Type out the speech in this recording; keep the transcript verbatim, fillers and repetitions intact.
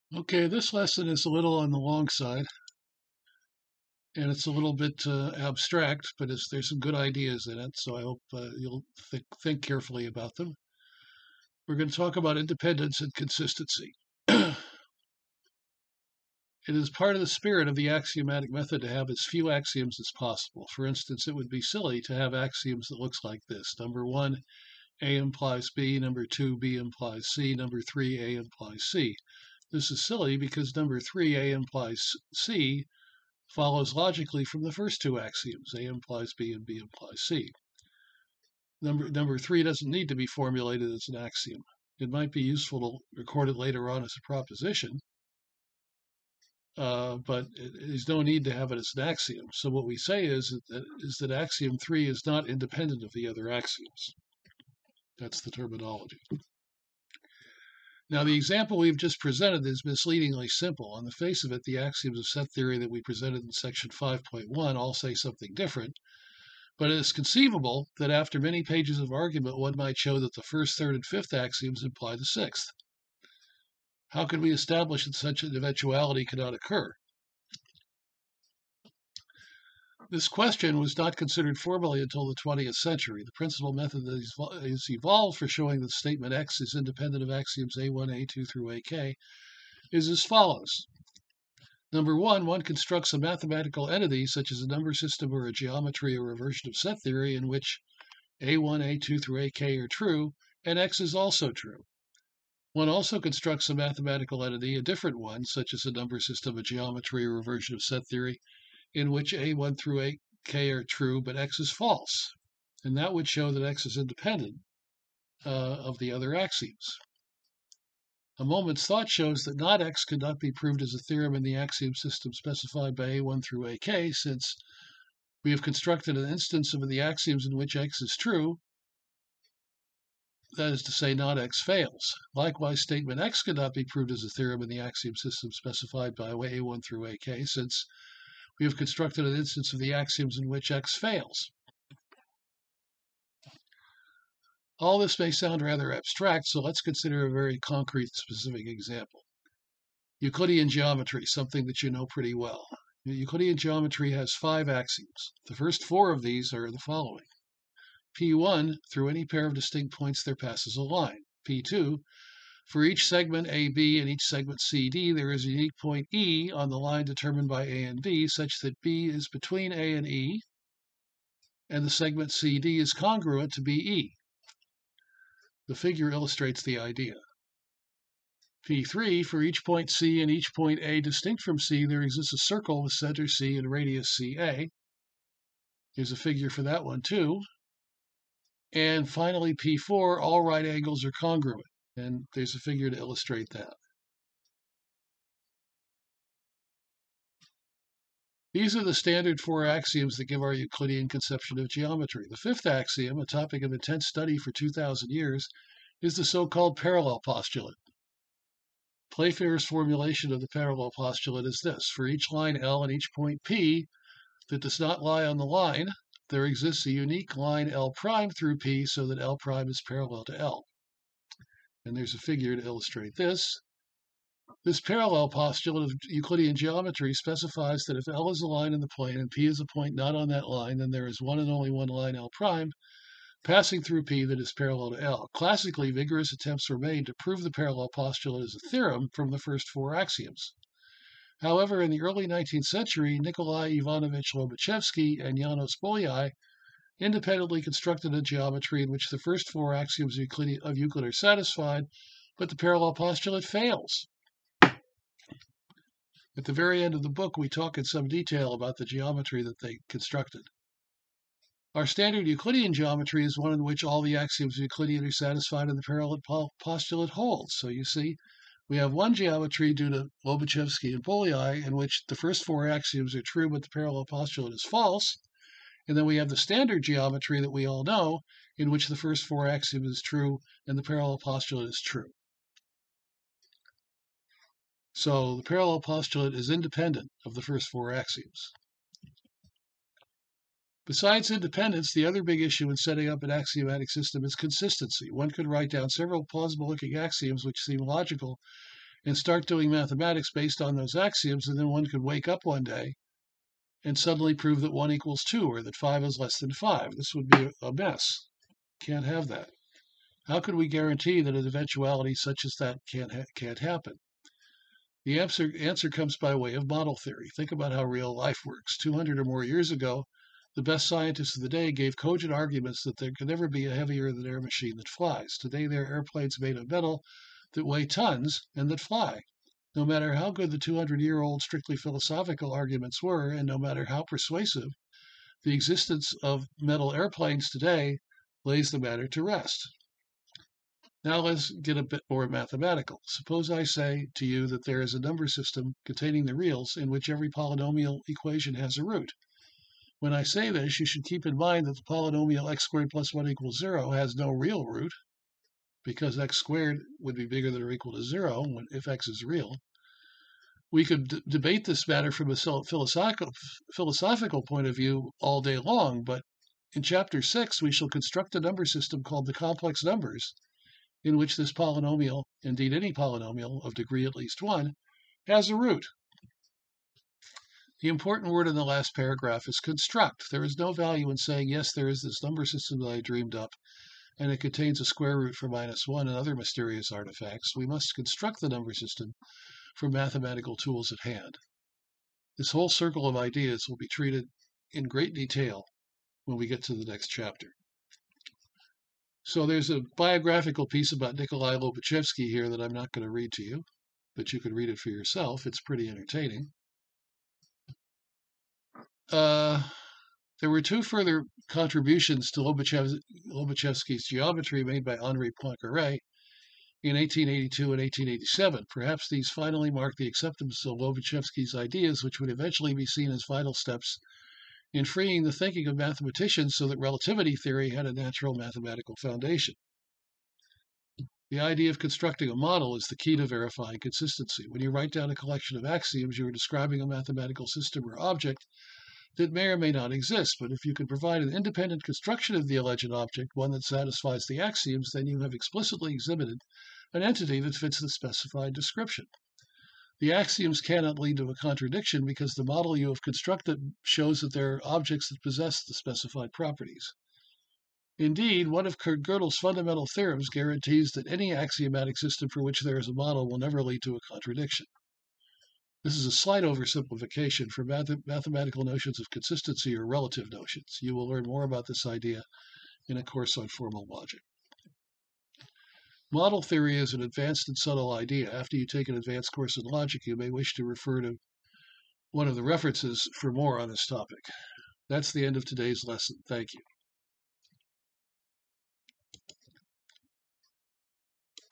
Okay, this lesson is a little on the long side, and it's a little bit uh, abstract, but it's, there's some good ideas in it, so I hope uh, you'll think, think carefully about them. We're going to talk about independence and consistency. It is part of the spirit of the axiomatic method to have as few axioms as possible. For instance, it would be silly to have axioms that looks like this. Number one, A implies B. Number two, B implies C. Number three, A implies C. This is silly because number three, A implies C, follows logically from the first two axioms, A implies B and B implies C. Number, number three doesn't need to be formulated as an axiom. It might be useful to record it later on as a proposition, uh, but it, there's no need to have it as an axiom. So what we say is that, is that axiom three is not independent of the other axioms. That's the terminology. Now, the example we've just presented is misleadingly simple. On the face of it, the axioms of set theory that we presented in section five point one all say something different, but it is conceivable that after many pages of argument, one might show that the first, third, and fifth axioms imply the sixth. How could we establish that such an eventuality cannot occur? This question was not considered formally until the twentieth century. The principal method that is evolved for showing that statement X is independent of axioms A one, A two through A K is as follows. Number one, one constructs a mathematical entity, such as a number system or a geometry or a version of set theory, in which A one, A two through A K are true, and X is also true. One also constructs a mathematical entity, a different one, such as a number system, a geometry, or a version of set theory, in which A one through A K are true, but X is false. And that would show that X is independent uh, of the other axioms. A moment's thought shows that not X could not be proved as a theorem in the axiom system specified by A one through A K, since we have constructed an instance of the axioms in which X is true. That is to say, not X fails. Likewise, statement X could not be proved as a theorem in the axiom system specified by A one through A K, since we have constructed an instance of the axioms in which X fails. All this may sound rather abstract, so let's consider a very concrete, specific example. Euclidean geometry, something that you know pretty well. Euclidean geometry has five axioms. The first four of these are the following. P one, through any pair of distinct points there passes a line. P two, for each segment A B and each segment C D, there is a unique point E on the line determined by A and B, such that B is between A and E, and the segment C D is congruent to B E. The figure illustrates the idea. P three, for each point C and each point A distinct from C, there exists a circle with center C and radius C A. Here's a figure for that one too. And finally, P four, all right angles are congruent. And there's a figure to illustrate that. These are the standard four axioms that give our Euclidean conception of geometry. The fifth axiom, a topic of intense study for two thousand years, is the so-called parallel postulate. Playfair's formulation of the parallel postulate is this. For each line L and each point P that does not lie on the line, there exists a unique line L prime through P so that L prime is parallel to L. And there's a figure to illustrate this. This parallel postulate of Euclidean geometry specifies that if L is a line in the plane and P is a point not on that line, then there is one and only one line L prime passing through P that is parallel to L. Classically, vigorous attempts were made to prove the parallel postulate as a theorem from the first four axioms. However, in the early nineteenth century, Nikolai Ivanovich Lobachevsky and Janos Bolyai independently constructed a geometry in which the first four axioms of Euclid, of Euclid are satisfied, but the parallel postulate fails. At the very end of the book, we talk in some detail about the geometry that they constructed. Our standard Euclidean geometry is one in which all the axioms of Euclidean are satisfied and the parallel postulate holds. So you see, we have one geometry due to Lobachevsky and Bolyai in which the first four axioms are true, but the parallel postulate is false. And then we have the standard geometry that we all know, in which the first four axioms is true and the parallel postulate is true. So the parallel postulate is independent of the first four axioms. Besides independence, the other big issue in setting up an axiomatic system is consistency. One could write down several plausible-looking axioms which seem logical and start doing mathematics based on those axioms, and then one could wake up one day and suddenly prove that one equals two or that five is less than five. This would be a mess. Can't have that. How could we guarantee that an eventuality such as that can't, ha- can't happen? The answer, answer comes by way of model theory. Think about how real life works. two hundred or more years ago, the best scientists of the day gave cogent arguments that there could never be a heavier than air machine that flies. Today, there are airplanes made of metal that weigh tons and that fly. No matter how good the two hundred year old strictly philosophical arguments were, and no matter how persuasive, the existence of metal airplanes today lays the matter to rest. Now let's get a bit more mathematical. Suppose I say to you that there is a number system containing the reals in which every polynomial equation has a root. When I say this, you should keep in mind that the polynomial x squared plus one equals zero has no real root, because x squared would be bigger than or equal to zero when, if x is real. We could d- debate this matter from a philosophical, philosophical point of view all day long, but in chapter six, we shall construct a number system called the complex numbers, in which this polynomial, indeed any polynomial of degree at least one, has a root. The important word in the last paragraph is construct. There is no value in saying, yes, there is this number system that I dreamed up, and it contains a square root for minus one and other mysterious artifacts. We must construct the number system from mathematical tools at hand. This whole circle of ideas will be treated in great detail when we get to the next chapter. So there's a biographical piece about Nikolai Lobachevsky here that I'm not going to read to you, but you can read it for yourself. It's pretty entertaining. Uh, there were two further contributions to Lobachev- Lobachevsky's geometry made by Henri Poincaré in eighteen eighty-two and eighteen eighty-seven. Perhaps these finally marked the acceptance of Lobachevsky's ideas, which would eventually be seen as vital steps in freeing the thinking of mathematicians so that relativity theory had a natural mathematical foundation. The idea of constructing a model is the key to verifying consistency. When you write down a collection of axioms, you are describing a mathematical system or object that may or may not exist, but if you can provide an independent construction of the alleged object, one that satisfies the axioms, then you have explicitly exhibited an entity that fits the specified description. The axioms cannot lead to a contradiction because the model you have constructed shows that there are objects that possess the specified properties. Indeed, one of Kurt Gödel's fundamental theorems guarantees that any axiomatic system for which there is a model will never lead to a contradiction. This is a slight oversimplification for math- mathematical notions of consistency or relative notions. You will learn more about this idea in a course on formal logic. Model theory is an advanced and subtle idea. After you take an advanced course in logic, you may wish to refer to one of the references for more on this topic. That's the end of today's lesson. Thank you.